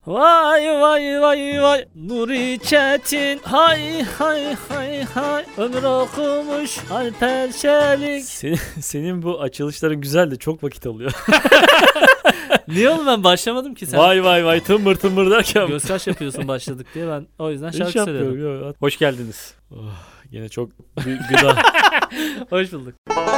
Vay vay vay vay Nuri Çetin hay hay hay hay ömür okumuş Alper Çelik. Senin bu açılışların güzel de çok vakit alıyor. Niye oğlum, ben başlamadım ki sen. Vay vay vay tımbır tımbır derken. Göz yapıyorsun başladık diye, ben o yüzden Hiç şarkı yapmıyorum, söyledim. yok. Hoş geldiniz. Yine çok gıda. Hoş bulduk.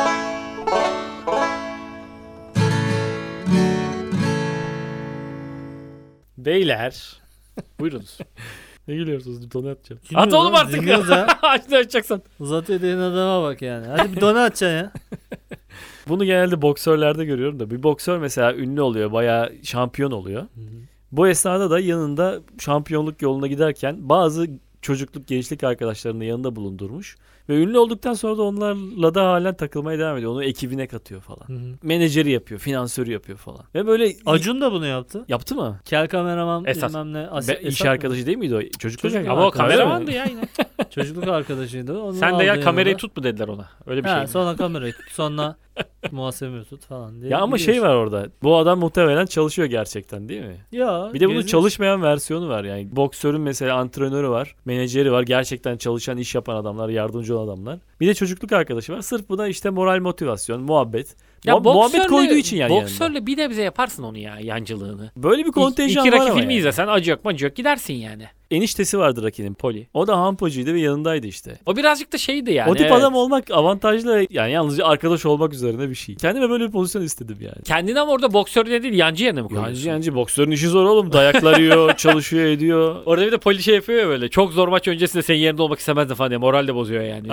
Beyler. Buyurunuz. Ne gülüyorsunuz? Donu atacağım. Dinliyoruz At oğlum ha, artık dinliyoruz ya. ha. Aç ne açacaksan. Uzat dediğin adama bak yani. Hadi bir dona atacaksın ya. Bunu genelde boksörlerde görüyorum da. Bir boksör mesela ünlü oluyor. Bayağı şampiyon oluyor. Bu esnada da yanında şampiyonluk yoluna giderken bazı çocukluk, gençlik arkadaşlarını yanında bulundurmuş. Ve ünlü olduktan sonra da onlarla da halen takılmaya devam ediyor. Onu ekibine katıyor falan. Menajeri yapıyor, finansörü yapıyor falan. Ve böyle... Acun da bunu yaptı. Yaptı mı? Kel kameraman Esas. bilmem ne. İş arkadaşı değil miydi o? Çocukluk Çocuk Ama o arkadaşı. kameramandı ya yine. Çocukluk arkadaşıydı. Onu Sen de ya aldı kamerayı yanına. tut mu dediler ona. Öyle bir şey. mi? Sonra kamerayı tut. Sonra muhasebemi tut falan diye. Ya ama gidiyor şey var orada. Bu adam muhtemelen çalışıyor gerçekten, değil mi? Ya. Bir de bunun gezmiş. çalışmayan versiyonu var yani. Boksörün mesela antrenörü var, menajeri var, gerçekten çalışan, iş yapan adamlar, yardımcı olan adamlar. Bir de çocukluk arkadaşı var. Sırf buna işte moral, motivasyon, muhabbet. Muhabbet koyduğu için yani. Boksörle bir nebze yaparsın onu ya, yancılığını. Böyle bir kontenjan İki var Rocky ama filmi yani. izlesen acıyak macıyak gidersin yani. Eniştesi vardı Rocky'nin, Poli. O da hampacıydı ve yanındaydı işte. O birazcık da şeydi yani. O tip evet. adam olmak avantajlı, yani yalnızca arkadaş olmak üzerine bir şey. Kendime böyle bir pozisyon istedim yani. Kendini ama orada boksör diye değil, yancı yerine mi koyuyorsun? Yancı boksörün işi zor oğlum. Dayaklar yiyor, çalışıyor, ediyor. Orada bir de poli şey yapıyor ya böyle. Çok zor maç öncesinde senin yerinde olmak istemezdim falan diye. Moral de bozuyor yani.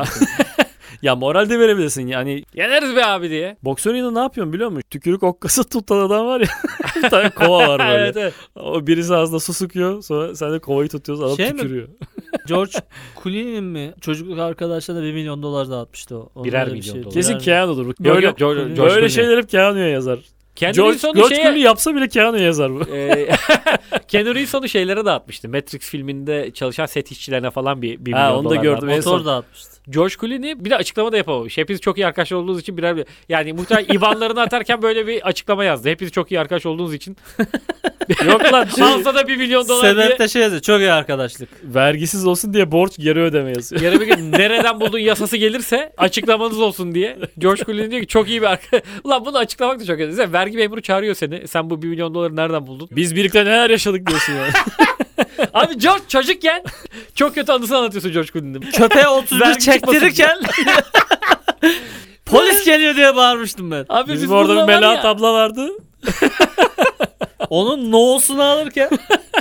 Ya moral de verebilirsin yani. Yeneriz be abi diye. Boksörün yanında ne yapıyorsun biliyor musun? Tükürük okkası tutan adam var ya. Bir tane kova var böyle. Evet, evet. O birisi ağzına su sıkıyor. Sonra sen de kovayı tutuyorsun, adam Şey mi? tükürüyor. George Clooney'nin mi? Çocukluk arkadaşlarına $1 milyon dağıtmıştı o. Onun Birer öyle bir milyon şeydi. dolar. Kesin Birer- Keanu'dur. Yok, Böyle, yok, George böyle Clooney. şeyler hep Keanu'ya yazar. Keanu George Reeves onu Clooney yapsa bile Keanu'ya yazar bu. Keanu Reeves onu şeylere dağıtmıştı. Matrix filminde çalışan set işçilerine falan bir milyon Ha, onu da dolar gördüm. vermiş. En Motor son- dağıtmıştı. George Clooney bir de açıklama da yapamamış. Hepiniz çok iyi arkadaş olduğunuz için birer yani muhtemelen IBAN'larını atarken böyle bir açıklama yazdı. Hepiniz çok iyi arkadaş olduğunuz için. Yok lan Alsa da $1 milyon diye. Sebep de şey yazıyor. Çok iyi arkadaşlık. vergisiz olsun diye borç geri ödeme yazıyor. Yarın bir gün nereden buldun yasası gelirse açıklamanız olsun diye. George Clooney diyor ki çok iyi bir arkadaş. Ulan bunu açıklamak da çok önemli. Sen vergi memuru çağırıyor seni. Sen bu $1 milyon nereden buldun? Biz birlikte neler yaşadık diyorsun yani. Abi George çocukken çok kötü anısını anlatıyorsun George Clooney'nin. Köpeğe 31 Vergi çektirirken polis geliyor diye bağırmıştım ben. Abi Bizim orada bir bununla var Melahat ya. abla vardı. Onun no'sunu alırken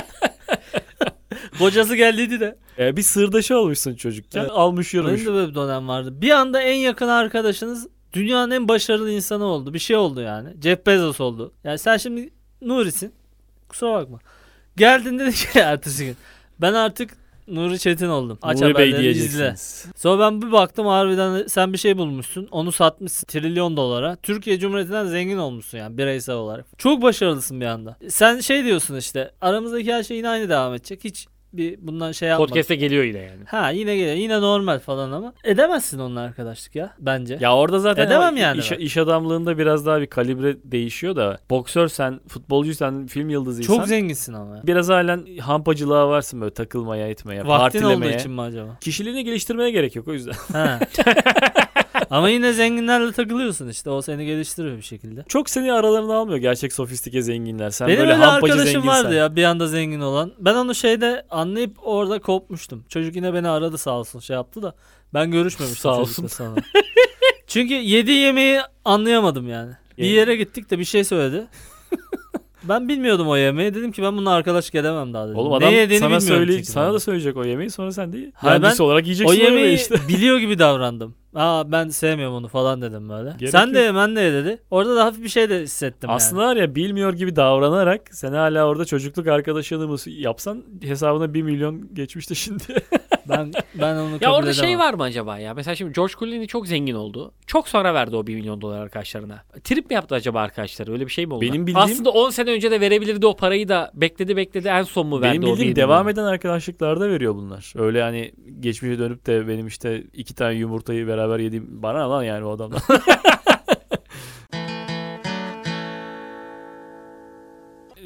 kocası geldiydi de. Bir sırdaşı olmuşsun çocukken. Evet. Almış Benim yürümüş. de böyle bir dönem vardı. Bir anda en yakın arkadaşınız dünyanın en başarılı insanı oldu. Bir şey oldu yani. Jeff Bezos oldu. Yani sen şimdi Nuri'sin. Kusura bakma. Geldin dedi ki ertesi gün. Ben artık Nuri Çetin oldum. Aç Nuri Bey haberleri izle. diyeceksiniz. Sonra ben bir baktım harbiden sen bir şey bulmuşsun. Onu satmışsın trilyon dolara. Türkiye Cumhuriyeti'nden zengin olmuşsun yani bireysel olarak. Çok başarılısın bir anda. Sen şey diyorsun işte aramızdaki her şey yine aynı devam edecek. Hiç bir bundan şey yapma. Podcast'e geliyor yine yani. Ha yine geliyor. Yine normal falan ama edemezsin onunla arkadaşlık ya bence. Ya orada zaten Edemem o yani iş, ben. iş adamlığında biraz daha bir kalibre değişiyor da boksörsen, futbolcuysan, film yıldızıysan Çok zenginsin ama. Ya. biraz halen hampacılığa varsın böyle takılmaya, etmeye, Vaktin olduğu partilemeye. için mi acaba? Kişiliğini geliştirmeye gerek yok o yüzden. Ha. Ama yine zenginlerle takılıyorsun işte. O seni geliştiriyor bir şekilde. Çok seni aralarına almıyor gerçek sofistike zenginler. Sen Benim böyle öyle hampacı arkadaşım zenginsen. vardı ya bir anda zengin olan. Ben onu şeyde anlayıp orada kopmuştum. Çocuk yine beni aradı sağ olsun şey yaptı da. Ben görüşmemiştim Sağ çocukla olsun. sonra. Çünkü yediği yemeği anlayamadım yani. Bir Yani- yere gittik de bir şey söyledi. Ben bilmiyordum o yemeği. Dedim ki ben bununla arkadaşlık edemem daha dedim. Oğlum Ne adam yediğini sana bilmiyorum söyle, çünkü sana ben. da söyleyecek o yemeği sonra sen de Hayır, mühendis olarak O yiyeceksin o yemeği işte. biliyor gibi davrandım. Aa ben sevmiyorum onu falan dedim böyle. Gerek Sen yok. de ye ben de ye dedi. Orada da hafif bir şey de hissettim Aslında yani. var ya bilmiyor gibi davranarak sen hala orada çocukluk arkadaşını mı yapsan hesabına 1 milyon geçmişti şimdi. Ben onu kabul Ya orada edemem. şey var mı acaba ya? Mesela şimdi George Clooney çok zengin oldu. Çok sonra verdi o $1 milyon arkadaşlarına. Trip mi yaptı acaba arkadaşları? Öyle bir şey mi oldu? Benim bildiğim- Aslında 10 sene önce de verebilirdi o parayı da bekledi en son mu verdi Benim o bildiğim 1 devam milyon? eden arkadaşlıklarda veriyor bunlar. Öyle hani geçmişe dönüp de benim işte 2 tane yumurtayı beraber yediğim bana ne lan yani o adamdan.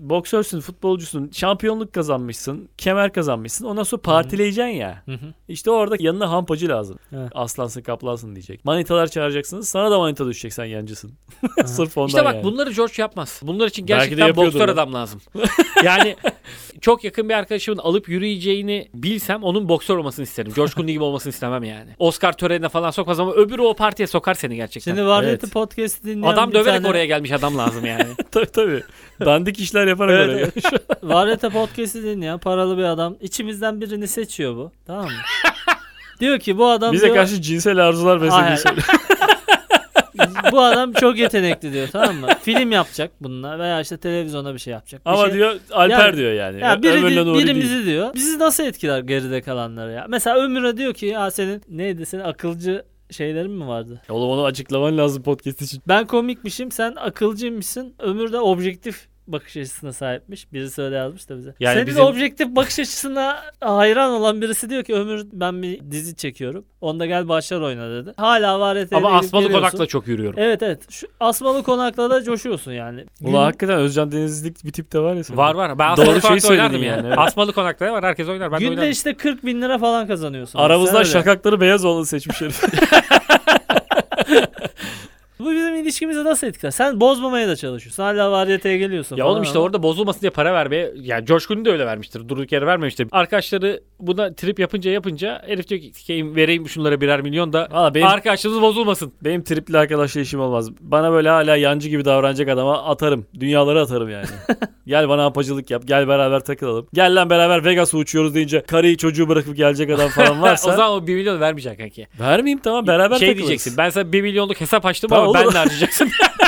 boksörsün, futbolcusun, şampiyonluk kazanmışsın, kemer kazanmışsın. Ondan sonra partileyeceksin ya. Hı hı. İşte orada yanına hampacı lazım. Evet. Aslansın kaplansın diyecek. Manitalar çağıracaksınız. Sana da manita düşecek, sen yancısın. Sırf ondan İşte bak yani. bunları George yapmaz. Bunlar için Belki de gerçekten yapıyordur boksör lan. adam lazım. Yani çok yakın bir arkadaşımın alıp yürüyeceğini bilsem onun boksör olmasını isterim. George Clooney gibi olmasını istemem yani. Oscar törenine falan sokmaz ama öbürü o partiye sokar seni gerçekten. Şimdi Variety Evet. Podcast'ı dinleyen Adam bir döverek tane- oraya gelmiş adam lazım yani. Tabii. Dandik işler yaparak Evet, oraya. Variety Podcast'ı dinleyen paralı bir adam. İçimizden birini seçiyor bu. Tamam mı? Diyor ki bu adam Bize diyor, karşı cinsel arzular Hayır. beslediği bu adam çok yetenekli diyor, tamam mı? Film yapacak bununla veya işte televizyona bir şey yapacak. Bir Ama şey- diyor Alper Yani- diyor yani. Ya Ömürle Nuri değil. birimizi diyor. Bizi nasıl etkiler geride kalanları ya? Mesela Ömür'e diyor ki ya senin neydi, senin akılcı şeylerin mi vardı? Oğlum onu açıklaman lazım podcast için. Ben komikmişim, sen akılcıymışsın. Ömür de objektif bakış açısına sahipmiş. Birisi öyle yazmış da bize. Yani Senin bizim- objektif bakış açısına hayran olan birisi diyor ki Ömür ben bir dizi çekiyorum. Onda gel başlar oyna dedi. Hala var et. Ama Asmalı Konak'la çok yürüyorum. Evet. Şu Asmalı Konak'la da coşuyorsun yani. Ulan hakikaten Özcan Denizli'lik bir tip de var ya senin. Var. Ben Doğru Asmalı şey Konak'ta oynardım söyledin yani. yani, evet. Asmalı Konak'ta var. Herkes oynar. Ben de Günde oynardım. işte 40 bin lira falan kazanıyorsun. Aramızdan Sen öyle. şakakları beyaz olanı seçmiş herif. Bu bizim ilişkimizi nasıl etkiler? Sen bozmamaya da çalışıyorsun. Hala variyeteye geliyorsun. Ya falan oğlum işte ama- orada bozulmasın diye para vermeye, yani George Clooney de öyle vermiştir. Durduk yere vermemiştir. Arkadaşları buna trip yapınca herif diyor ki vereyim şunlara birer milyon da Valla benim, arkadaşlığınız bozulmasın. benim tripli arkadaşla işim olmaz. Bana böyle hala yancı gibi davranacak adama atarım. Dünyaları atarım yani. Gel bana hampacılık yap. Gel beraber takılalım. Gel lan beraber Vegas'a uçuyoruz deyince karıyı çocuğu bırakıp gelecek adam falan O varsa. zaman o 1 milyon vermeyeceksin kanki. Vermeyeyim tamam beraber Şey takılırız. diyeceksin, ben sana 1 milyonluk hesap açtım Tamam, ama ben olur. de harcayacaksın.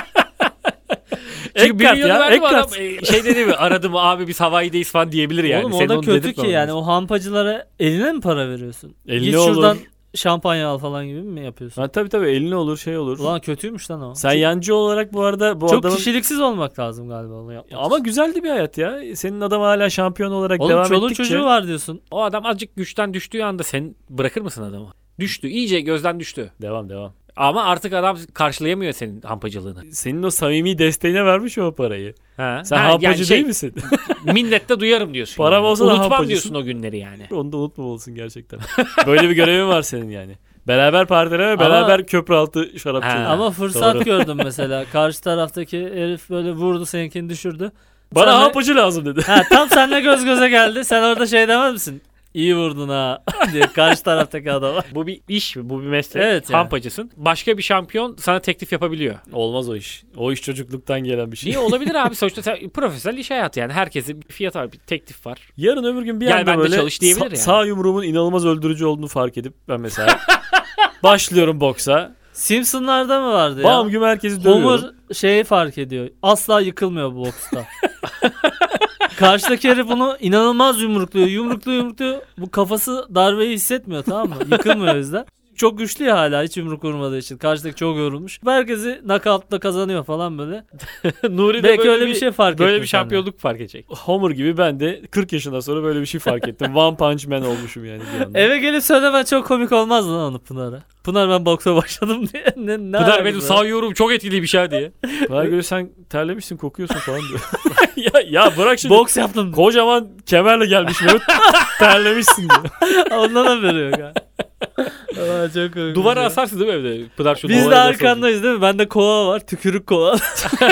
Ek Çünkü 1 kart milyonu ya, verdim ek adam kart. şey dedi mi, aradım abi biz Hawaii'deyiz falan diyebilir yani. Oğlum Senin o da onu kötü ki dedirtmemen yani lazım. o hampacılara eline mi para veriyorsun? Eline Git olur. şuradan şampanya al falan gibi mi yapıyorsun? Ha, tabii eline olur şey olur. Ulan kötüymüş lan o. Sen yancı olarak bu arada bu çok adamın... kişiliksiz olmak lazım galiba onu yapmak. Ama güzeldi bir hayat ya. Senin adam hala şampiyon olarak Oğlum devam çoluğun ettikçe. çocuğu var diyorsun. O adam azıcık güçten düştüğü anda sen bırakır mısın adamı? Düştü. İyice gözden düştü. Devam. Ama artık adam karşılayamıyor senin hampacılığını. Senin o samimi desteğine vermiş o parayı. Ha. Sen Ha, hampacı yani değil misin? Minnette duyarım diyorsun. Param yani. olsa da Unutmam hampacısın. diyorsun o günleri yani. Onu da unutmamalısın gerçekten. Böyle bir görevin var senin yani. Beraber partileme, Ama- beraber köprü altı şarapçılığı. Ha. Ama fırsat Doğru. gördüm mesela. Karşı taraftaki herif böyle vurdu, seninkini düşürdü. Bana Sen de- hampacı lazım dedi. Ha, tam seninle göz göze geldi. Sen orada şey demez misin? İyi vurdun ha diye karşı taraftaki adama. Bu bir iş, bu bir meslek. Evet yani. Hampacısın. Başka bir şampiyon sana teklif yapabiliyor. Olmaz o iş. O iş çocukluktan gelen bir şey. Niye olabilir abi? Sonuçta sen profesyonel iş hayatı yani. Herkesin bir fiyatı var, bir teklif var. Yarın öbür gün bir Gel anda ben de böyle çalış diyebilir yani. sağ yumruğumun inanılmaz öldürücü olduğunu fark edip ben mesela başlıyorum boksa. Simpsonlarda mı vardı ya? Bam güm herkesi dövüyorum. Homer şeyi fark ediyor. Asla yıkılmıyor bu boksta. Karşıdaki herif bunu inanılmaz yumrukluyor. Yumrukluyor. Bu kafası darbeyi hissetmiyor, tamam mı? Yıkılmıyor o yüzden. Çok güçlü ya hala, hiç yumruk vurmadığı için. Karşıdaki çok yorulmuş. Herkesi knockout'la kazanıyor falan böyle. Nuri de Belki böyle öyle bir şey fark böyle ettin bir sen de. şampiyonluk fark edecek. Homer gibi ben de 40 yaşından sonra böyle bir şey fark ettim. One Punch Man olmuşum yani bir anda. Eve gelip söylemen çok komik olmaz lan onu Pınar'a. Pınar ben boksa başladım diye. Ne Pınar alakası benim var? sağ yorum çok etkili bir şey diye. Bana göre sen terlemişsin kokuyorsun falan diyor. ya bırak şimdi. Boks yaptım. Kocaman kemerle gelmiş Mehmet. Terlemişsin diyor. Ondan haberi yok ha. Aa, çok komik. Duvara ya. asarsın değil mi evde? Pınar şu Biz de duvara arkandayız değil mi? Bende kova var. Tükürük kova. asarsın.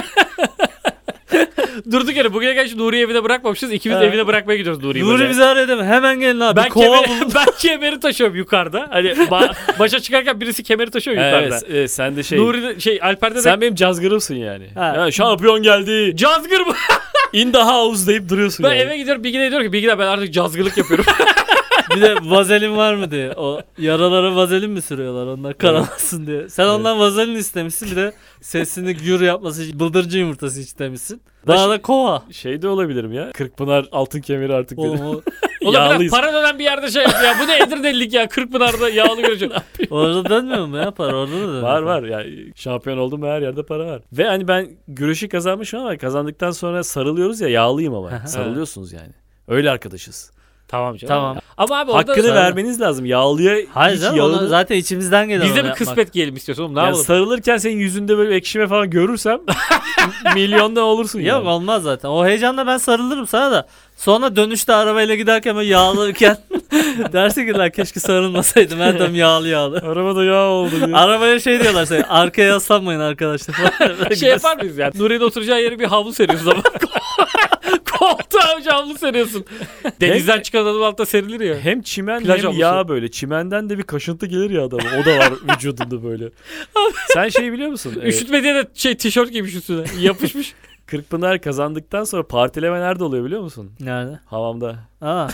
Durduk yere bugüne kadar Nuri'yi evine bırakmamışız. İkimiz de Evet. evine bırakmaya gidiyoruz Nuri'yi. Nuri böyle. bizi arıyor değil mi? Hemen gelin abi. Ben, Kova kemer, bulun. ben kemeri taşıyorum yukarıda. Hani başa çıkarken birisi kemeri taşıyor yukarıda. Evet, sen de şey. Nuri de Alper'de de Sen benim cazgırımsın yani. Ha. Ya, şampiyon geldi. cazgır mı? In the house deyip duruyorsun Ben yani. eve gidiyorum Bilgi'ne diyorum ki Bilgi'ne ben artık cazgırlık yapıyorum. Bir de vazelin var mı diye. O yaralara vazelin mi sürüyorlar onlar kanamasın diye. Sen ondan vazelin istemişsin, bir de sesini gür yapması için bıldırcın yumurtası istemişsin. Bana da kova. Şey de olabilirim ya. Kırkpınar altın kemeri artık Oğlum dedi. o, Oğlum biraz Yağlıyız. para dönen bir yerde şey yap ya. Bu ne Edirne'lilik ya. Kırkpınar'da yağlı göreceğim. orada dönmüyor mu ya para? Orada da dönüyor. Var yani şampiyon oldum mu her yerde para var. Ve hani ben güreşi kazanmışım ama kazandıktan sonra sarılıyoruz ya, yağlıyım ama. Sarılıyorsunuz yani. Öyle arkadaşız. Tamam canım. Tamam. Ama abi orada Hakkını Sarı. vermeniz lazım. Yağlıya Hayır hiç canım yağını... onu zaten içimizden geliyor. biz de onu bir yapmak. kısmet giyelim istiyorsun oğlum. Ne Yani yapalım? sarılırken senin yüzünde böyle bir ekşime falan görürsem milyonda olursun Yok yani. olmaz zaten. O heyecanla ben sarılırım sana da. Sonra dönüşte arabayla giderken böyle yağlıyken dersin ki lan keşke sarılmasaydım. Her tarafım yağlı yağlı. Arabada yağ oldu diye. Arabaya şey diyorlar sana, arkaya yaslanmayın arkadaşlar falan. Böyle Şey yapar mıyız yani? Nuri'nin oturacağı yere bir havlu seriyorsun ama. Koltuğa bir havlu seriyorsun. Denizden çıkan adam altta serilir ya. Hem çimen Plaj hem havlusu. yağ böyle. Çimenden de bir kaşıntı gelir ya adama. O da var vücudunda böyle. Sen şey biliyor musun? Üşütme diye de tişört giymiş üstüne. Yapışmış. Kırkpınar kazandıktan sonra partileme nerede oluyor biliyor musun? Nerede? Hamamda. Aa.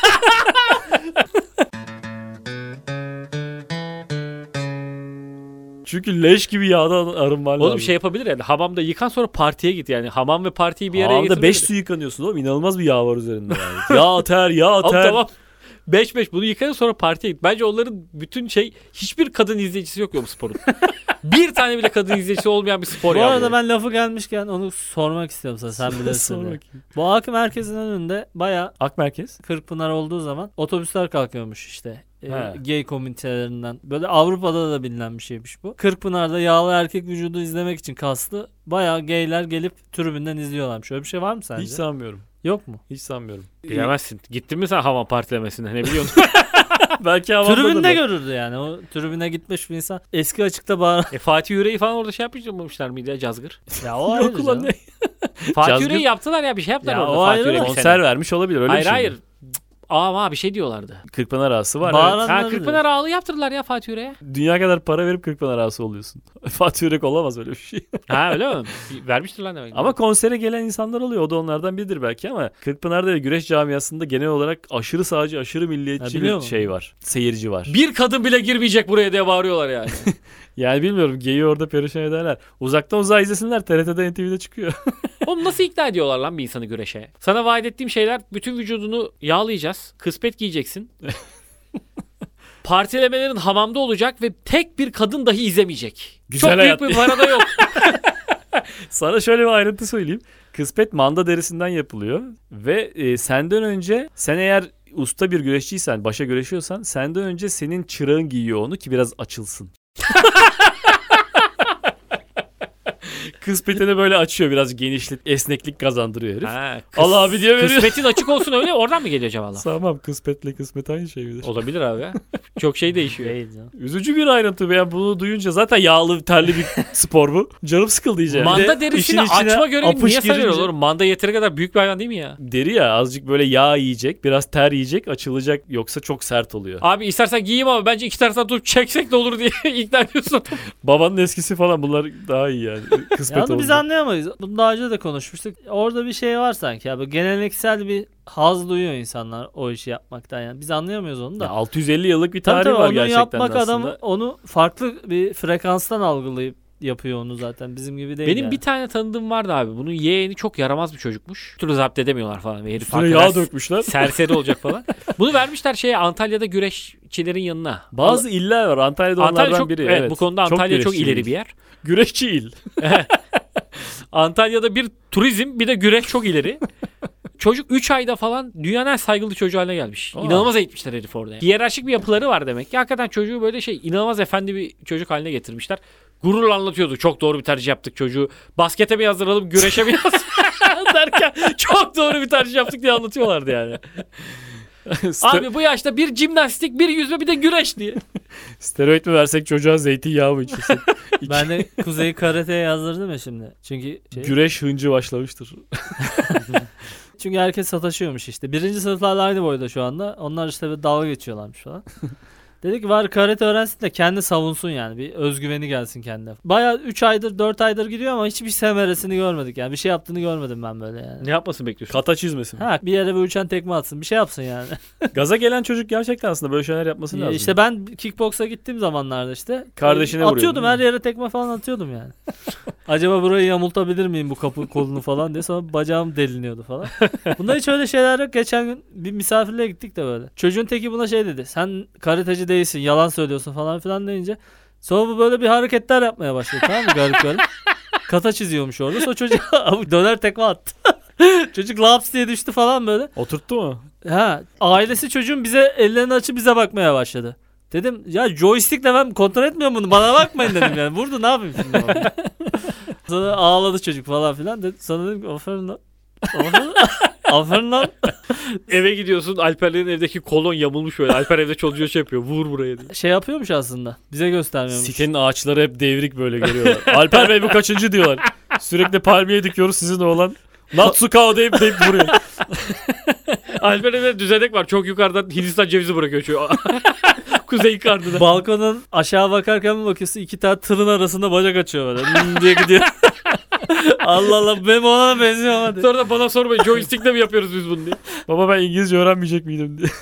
Çünkü leş gibi yağdan arınman lazım. Oğlum şey yapabilir yani. Hamamda yıkan sonra partiye git yani. Hamam ve partiyi bir araya Hamamda getirmedir. 5 su yıkanıyorsun oğlum. İnanılmaz bir yağ var üzerinde yani. Yağ ter, yağ Abi ter. tamam. 5-5 bunu yıkayın sonra partiye git. Bence onların bütün şey hiçbir kadın izleyicisi yok ya bu sporun. Bir tane bile kadın izleyicisi olmayan bir spor Bu ya. arada ben lafı gelmişken onu sormak istiyorum sana. Sen bilirsin Sor diye. bakayım. Bu akım merkezinin önünde baya Ak Merkez. Kırkpınar olduğu zaman otobüsler kalkıyormuş işte. He. Gay komünitelerinden. Böyle Avrupa'da da bilinen bir şeymiş bu. Kırkpınar'da yağlı erkek vücudu izlemek için kaslı bayağı gayler gelip tribünden izliyorlarmış. Öyle bir şey var mı sence? Hiç sanmıyorum. Yok mu? Hiç sanmıyorum. Bilemezsin. Gittin mi sen hamam partilemesine ne biliyorsun? Belki havamda Tribünde da. görürdü yani. O tribüne gitmiş bir insan eski açıkta bağıran. Fatih Yüreği falan orada şey yapmışlar mıydı ya cazgır? Ya o ayrı Yok ulan canım. ne? Fatih Cazgır- Yüreği yaptılar ya bir şey yaptılar Ya orada o Fatih ayrı Yüreği da bir Konser sene. vermiş olabilir öyle Hayır bir şey. hayır. mi? Ama bir şey diyorlardı. Kırkpınar ağası var. Bağıran- Evet. Ha Anladım. Kırkpınar ağlı yaptırdılar ya Fatih Yüreğe. Dünya kadar para verip Kırkpınar ağası oluyorsun. Fatih Yürek olamaz öyle bir şey. Ha öyle mi? Vermiştir lan demek. Ama konsere gelen insanlar oluyor. O da onlardan biridir belki ama Kırkpınar'da ve güreş camiasında genel olarak aşırı sağcı, aşırı milliyetçi Ha, biliyor bir musun? şey var. Seyirci var. bir kadın bile girmeyecek buraya diye bağırıyorlar yani. Yani bilmiyorum. Geyi orada perişan ederler. Uzaktan uzağa izlesinler. TRT'de NTV'de çıkıyor. Oğlum nasıl ikna ediyorlar lan bir insanı güreşe? Sana vaat ettiğim şeyler bütün vücudunu yağlayacağız. Kısmet giyeceksin. Partilemelerin hamamda olacak ve tek bir kadın dahi izlemeyecek. Güzel Çok hayat büyük bir para da yok. Sana şöyle bir ayrıntı söyleyeyim. Kısmet manda derisinden yapılıyor. Ve senden önce sen eğer usta bir güreşçiysen, başa güreşiyorsan senden önce senin çırağın giyiyor onu ki biraz açılsın. Kısmetini böyle açıyor biraz genişlik, esneklik kazandırıyor herif. Ha, Allah abi diye veriyor. Kısmetin açık olsun öyle oradan mı geliyor acaba? Tamam kısmetle kısmet aynı şey midir? Olabilir abi ya. Çok şey değişiyor. Değil canım. Üzücü bir ayrıntı. Ben bunu duyunca zaten yağlı terli bir spor bu. Canım sıkıldı iyice. Bir de Manda derisini işin içine açma görevi apış niye sarıyorlar girince- oğlum? Manda yeteri kadar büyük bir hayvan değil mi ya? Deri ya azıcık böyle yağ yiyecek, biraz ter yiyecek, açılacak yoksa çok sert oluyor. Abi istersen giyeyim ama bence iki taraftan tutup çeksek de olur diye ikna ediyorsun. Babanın eskisi falan bunlar daha iyi yani. Kısmet Ya onu biz olunca. anlayamayız. Bunu daha önce de konuşmuştuk. Orada bir şey var sanki abi. Geleneksel bir haz duyuyor insanlar o işi yapmaktan yani. Biz anlayamıyoruz onu da. Ya 650 yıllık bir Tabii tarih tabii var onu gerçekten yapmak aslında. adam onu farklı bir frekanstan algılayıp yapıyor onu zaten. Bizim gibi değil Benim yani. bir tane tanıdığım vardı abi. Bunun yeğeni çok yaramaz bir çocukmuş. Bir türlü zapt edemiyorlar falan. Ve herif Üstüne hakikaten yağ dökmüşler. serseri olacak falan. Bunu vermişler şeye Antalya'da güreşçilerin yanına. Bazı iller var. Antalya'da Antalya onlardan çok, biri. evet, bu konuda Antalya çok güreşçi ileri il. bir yer. Güreşçi il. Antalya'da bir turizm bir de güreş çok ileri. Çocuk 3 ayda falan dünyanın en saygılı çocuğu haline gelmiş. Aa. İnanılmaz eğitmişler herif orada. Hiyerarşik bir yapıları var demek ki. Hakikaten çocuğu böyle inanılmaz efendi bir çocuk haline getirmişler. Gururla anlatıyordu. Çok doğru bir tercih yaptık çocuğu. Baskete mi yazdıralım, güreşe mi yazdıralım derken çok doğru bir tercih yaptık diye anlatıyorlardı yani. Abi bu yaşta bir jimnastik, bir yüzme, bir de güreş diye. Steroid mi versek çocuğa zeytinyağı mı içirsin? Ben de Kuzey Karate'ye yazdırdım ya şimdi. Çünkü Güreş hıncı başlamıştır. çünkü herkes sataşıyormuş işte. Birinci sınıflarla aynı boyda şu anda. Onlar işte bir dalga geçiyorlarmış falan. Dedi ki var karate öğrensin de kendi savunsun yani. Bir özgüveni gelsin kendine. Bayağı 3 aydır 4 aydır gidiyor ama hiçbir semeresini görmedik yani. Bir şey yaptığını görmedim ben böyle yani. Ne yapmasını bekliyorsun? Kata çizmesin. Ha bir yere bir uçan tekme atsın. Bir şey yapsın yani. Gaza gelen çocuk gerçekten aslında böyle şeyler yapması lazım. İşte ben kickboksa gittiğim zamanlarda işte. Kardeşine atıyordum vuruyordun, her değil yere tekme falan atıyordum yani. Acaba burayı yamultabilir miyim bu kapı kolunu falan diye sonra bacağım deliniyordu falan. Bunda hiç öyle şeyler yok. Geçen gün bir misafirliğe gittik de böyle. Çocuğun teki buna şey dedi. Sen karateci değilsin yalan söylüyorsun falan filan deyince. Sonra bu böyle bir hareketler yapmaya başladı tamam mı garip garip. Kata çiziyormuş orada. Sonra çocuk döner tekme attı. Çocuk laps diye düştü falan böyle. Oturttu mu? Ha, ailesi çocuğun bize ellerini açıp bize bakmaya başladı. Dedim ya joystickle ben kontrol etmiyorum bunu. Bana bakmayın dedim yani. Vurdu ne yapayım şimdi? Sonra ağladı çocuk falan filan. Sonra dedim ki aferin lan. Aferin lan. Eve gidiyorsun, Alperlerin evdeki kolon yamulmuş böyle. Alper evde çocuğu şey yapıyor. Vur buraya diye. Şey yapıyormuş aslında. Bize göstermiyormuş. Sitenin ağaçları hep devrik böyle görüyorlar. Alper Bey bu kaçıncı diyorlar. Sürekli palmiye dikiyoruz sizin oğlan. Natsukao deyip vuruyor. Alper evde düzenek var. Çok yukarıdan Hindistan cevizi bırakıyor şu Kuzey karnına. Balkonun aşağı bakarken mi bakıyorsun 2 tane tırın arasında bacak açıyor böyle. Diye gidiyor. Allah Allah benim ona benziyor ama. Sonra da bana sormayın joystick'le mi yapıyoruz biz bunu diye. Baba ben İngilizce öğrenmeyecek miydim diye.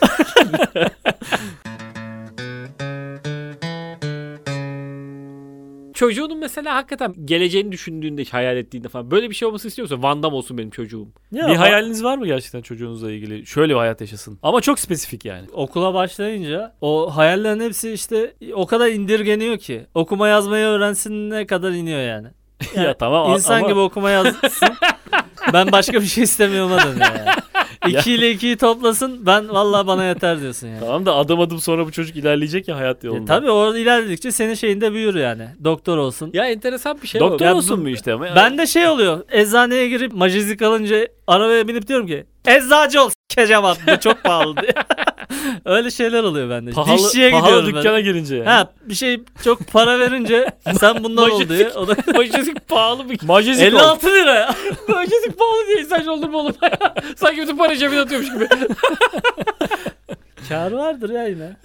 Çocuğunun mesela hakikaten geleceğini düşündüğünde, hayal ettiğinde falan böyle bir şey olmasını istiyorsa Van Damme olsun benim çocuğum. Ya Bir hayaliniz var mı gerçekten çocuğunuzla ilgili? Şöyle bir hayat yaşasın. Ama çok spesifik yani. okula başlayınca o hayallerin hepsi işte o kadar indirgeniyor ki. Okuma yazmayı öğrensin ne kadar iniyor yani. Ya tamam İnsan ama gibi okuma yazsın. Ben başka bir şey istemiyorum dönüyor yani. 2 ile 2'yi toplasın ben vallahi bana yeter diyorsun yani. tamam da adım adım sonra bu çocuk ilerleyecek ya hayat yolunda. Tabii orada ilerledikçe senin şeyinde büyür yani. Doktor olsun. Ya enteresan bir şey Doktor Ya olsun bu- mu işte ama? Ben de şey oluyor. Eczaneye girip majezik alınca arabaya binip diyorum ki eczacı ol s**eceğim abi bu çok pahalı diye. Öyle şeyler oluyor bende. Dişçiye pahalı gidiyorum dükkana ben. girince yani. Ha bir şey çok para verince sen bundan ol diye. O da Majezik pahalı bir Majezik ol. 56 lira ya. Majezik pahalı diye insan olur mu oğlum ya? Sanki bütün para cebine atıyormuş gibi. Kârı vardır ya yine.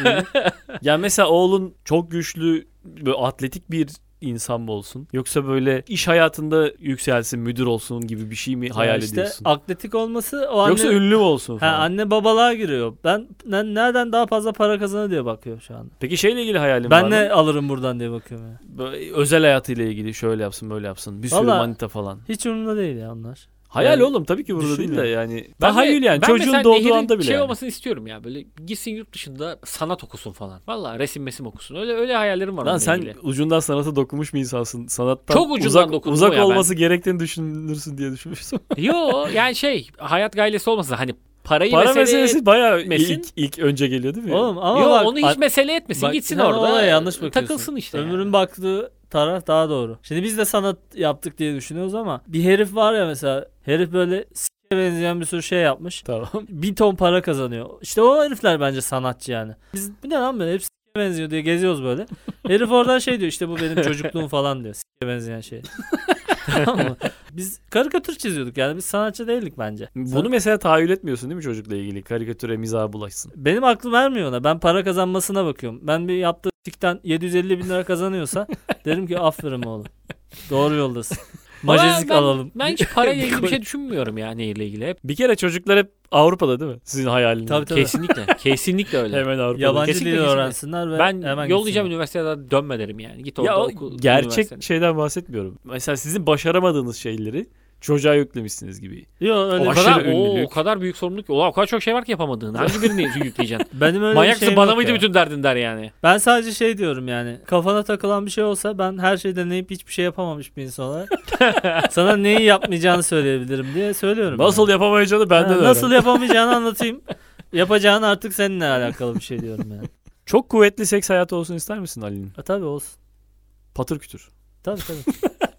Yani mesela oğlun çok güçlü, böyle atletik bir insan mı olsun? Yoksa böyle iş hayatında yükselsin, müdür olsun gibi bir şey mi hayal Ya işte ediyorsun? atletik olması o anne... Yoksa ünlü mü olsun Ha, falan? anne babalığa giriyor. Ben nereden daha fazla para kazanır diye bakıyor şu anda. Peki şeyle ilgili hayalin var Ben mı? ne alırım buradan diye bakıyorum ya. Böyle özel hayatıyla ilgili şöyle yapsın, böyle yapsın. Bir sürü Vallahi- manita falan. Hiç umurumda değil ya onlar. Hayal Yani oğlum tabii ki burada değil de düşünmüyorum. yani. Tahayyül yani. Ben Çocuğun mesela doğduğu Nehir'in anda bile şey yani. olmasını istiyorum ya. Böyle gitsin yurt dışında sanat okusun falan. Vallahi resim mesim okusun. Öyle hayallerim var. Lan onunla sen ilgili. ucundan sanata dokunmuş bir insansın. Sanattan Çok ucundan dokundu uzak o ya ben. olması gerektiğini düşünürsün diye düşünmüştüm. Yo yani hayat gailesi olmasın. Hani parayı Para mesele meselesi bayağı etmesin. ilk önce geliyor değil mi? Oğlum ama Yo bak, onu hiç mesele etmesin. bak, Gitsin sen orada. olaya yanlış bakıyorsun. Takılsın işte. Ömrün baktığı taraf daha doğru. Şimdi biz de sanat yaptık diye düşünüyoruz ama bir herif var ya mesela herif böyle s***e benzeyen bir sürü şey yapmış. Tamam. 1 ton para kazanıyor. İşte o herifler bence sanatçı yani. Biz bu ne lan böyle hep s***e benziyor diye geziyoruz böyle. Herif oradan şey diyor işte bu benim çocukluğum falan diyor. S***e benzeyen şey. Tamam mı? Biz karikatür çiziyorduk yani biz sanatçı değildik bence. Bunu mesela tahayyül etmiyorsun değil mi çocukla ilgili? Karikatüre, mizaha bulaşsın. Benim aklım vermiyor ona. Ben para kazanmasına bakıyorum. Ben bir yaptığı tikten 750 bin lira kazanıyorsa derim ki aferin oğlum. Doğru yoldasın. Majezik alalım. Ben hiç parayla ilgili bir şey düşünmüyorum ya Nehir'le ilgili. Hep Bir kere çocuklar hep Avrupa'da değil mi? Sizin hayaliniz. Tabii, tabii. kesinlikle. Kesinlikle öyle. Hemen Avrupa'da. Yabancı Kesinlikle, dil kesinlikle. öğrensinler ve Ben hemen yollayacağım gitsinler. üniversitede dönme derim yani. Git orada Ya o oku. gerçek üniversitede. şeyden bahsetmiyorum. Mesela sizin başaramadığınız şeyleri çocuğa yüklemişsiniz gibi. Yok öyle O bir kadar, şey. ünlülük. o kadar büyük sorumluluk ki. O kadar çok şey var ki yapamadığın. Hangi birini yükleyeceksin? Benim öyle bir Manyaksın şeyim bana yok mıydı ya. bütün derdin der yani. Ben sadece şey diyorum yani. Kafana takılan bir şey olsa ben her şeyi deneyip hiçbir şey yapamamış bir insan olarak sana neyi yapmayacağını söyleyebilirim diye söylüyorum. Nasıl yani. yapamayacağını benden öğren. Nasıl yapamayacağını anlatayım. Yapacağın artık seninle alakalı bir şey diyorum yani. Çok kuvvetli seks hayatı olsun ister misin Ali'nin? Tabii olsun. Patır kütür. Tabii tabii.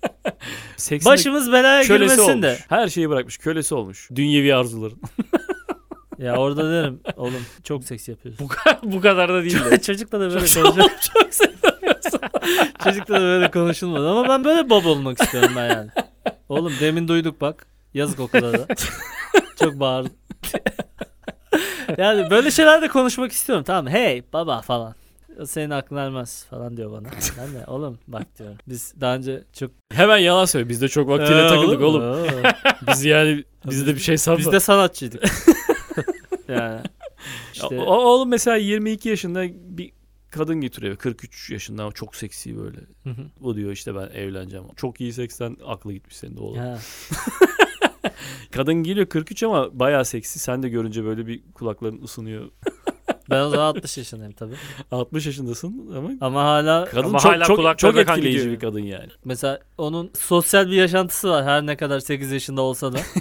Seksinde Başımız belaya kölesi girmesin olmuş. de. Her şeyi bırakmış. Kölesi olmuş. Dünyevi arzuların. Ya orada derim oğlum çok seks yapıyorsun. Bu kadar da değil de. Çocukla da böyle konuşulmaz. Çok seviyorsun. Çocukla da böyle konuşulmaz. Ama ben böyle baba olmak istiyorum ben yani. Oğlum demin duyduk bak. Yazık o kadar da. Çok bağırdı. Yani böyle şeylerde konuşmak istiyorum tamam mı? Hey baba falan. Senin aklın ermez falan diyor bana. Ben de oğlum bak diyorum. Biz daha önce çok... Hemen yalan söyle. Biz de çok vaktiyle takıldık oğlum. Oo. Biz yani bizde de bir şey sanma. Biz de sanatçıydık. Yani. İşte, Oğlum mesela 22 yaşında bir kadın getiriyor. 43 yaşında ama çok seksi böyle. Hı hı. O diyor işte ben evleneceğim. Çok iyi seksten aklı gitmiş senin de oğlum. Ha. Kadın geliyor 43 ama bayağı seksi. Sen de görünce böyle bir kulakların ısınıyor. Ben o zaman 60 yaşındayım tabii. 60 yaşındasın ama Ama hala kadın Ama çok hala çok kulaklarına çok kan etkileyici gidiyor. bir kadın yani. mesela onun sosyal bir yaşantısı var her ne kadar 8 yaşında olsa da.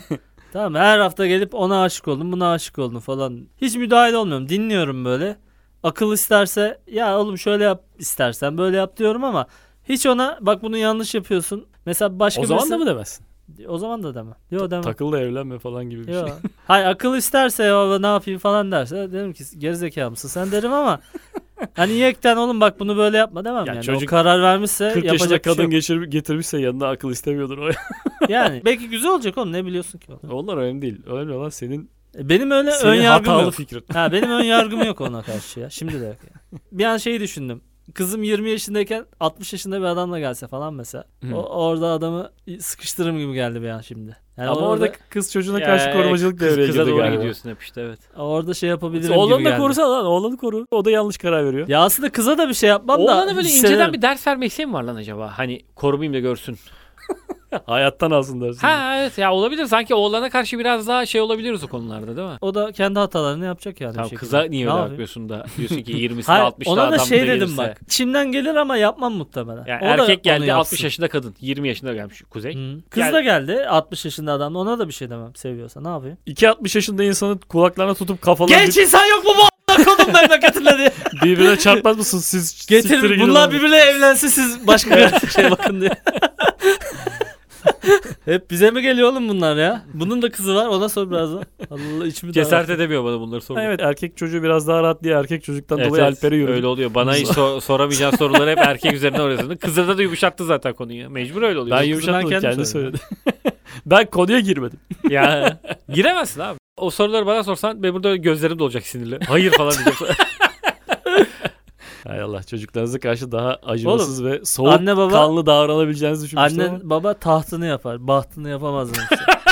Tamam mı? Her hafta gelip ona aşık oldum, buna aşık oldum falan. Hiç müdahale olmuyorum. Dinliyorum böyle. Akıl isterse ya oğlum şöyle yap istersen böyle yap diyorum ama hiç ona bak bunu yanlış yapıyorsun. Mesela başka O zaman birisi... da mı demezsin? O zaman da demem. Yok demem. Takıl da evlenme falan gibi bir Yok. şey. Hayır akıl isterse ya ne yapayım falan derse derim ki gerizekalı mısın sen derim ama hani yekten oğlum bak bunu böyle yapma demem Ya yani. çocuk O karar vermişse 40 yaşında yapacak bir şey kadın yok. getirmişse yanına akıl istemiyordur o. Yani belki güzel olacak oğlum ne biliyorsun ki? Onlar önemli değil. Önemli olan senin Benim öyle ön senin yargım hatalı yok. fikrin. Ha benim ön yargım yok ona karşı ya. Şimdi de yok yani. Bir an şeyi düşündüm. Kızım 20 yaşındayken 60 yaşında bir adamla gelse falan mesela. Hı. Orada adamı sıkıştırırım gibi geldi bir an şimdi. Yani Ama orada kız çocuğuna karşı Ya, korumacılık devreye kıza girdi doğru galiba. gidiyorsun hep işte evet. orada şey yapabilirim gibi Oğlanı da geldi. korusana lan. Oğlanı koru. O da yanlış karar veriyor. Ya aslında kıza da bir şey yapmam da. Oğlana böyle hissederim. inceden bir ders verme isteği mi var lan acaba? Hani korumayayım da görsün. Hayattan alsın dersin. Ha evet ya olabilir. Sanki oğlana karşı biraz daha şey olabiliriz o konularda değil mi? O da kendi hatalarını yapacak yani. bir Tamam şekilde. kıza niye Ne öyle yapayım? bakmıyorsun da diyorsun ki 20'sinde Hayır, 60'da ona adam da şey da dedim gelirse. bak. İçimden gelir ama yapmam muhtemelen. Yani O da erkek onu geldi yapsın. 60 yaşında kadın. 20 yaşında gelmiş Kuzey. Hı. Kız Gel- da geldi 60 yaşında adam. Ona da bir şey demem seviyorsa. Ne yapayım? 2-60 yaşında insanın kulaklarına tutup kafalarını Genç insan yok mu bu a**ına kodum memleketinde diye. birbirine çarpmaz mısın siz? Siktirin Getir gidin bunlar lan. birbirine evlensin siz başka bir şeye bakın diye. Hep bize mi geliyor oğlum bunlar ya? Bunun da kızı var ona sor birazdan. Allah içimi Cesaret edemiyor bana bunları sormak. Evet erkek çocuğu biraz daha rahat diye erkek çocuktan Evet, dolayı evet. Alper'e yürüdü. Öyle oluyor. Bana hiç soramayacağın soruları hep erkek üzerine orasını. Kızlarda da yumuşattı zaten konuyu. Mecbur öyle oluyor. Ben kızı yumuşatmadım ben kendim kendi söyledim. söyledi. Ben konuya girmedim. Ya giremezsin abi. O soruları bana sorsan ben burada gözlerim dolacak sinirli. Hayır falan diyeceğim. Hay Allah çocuklarınıza karşı daha acımasız ve soğuk anne baba- kanlı davranabileceğinizi düşünmüştüm Annen ama. baba tahtını yapar. Bahtını yapamaz demiş.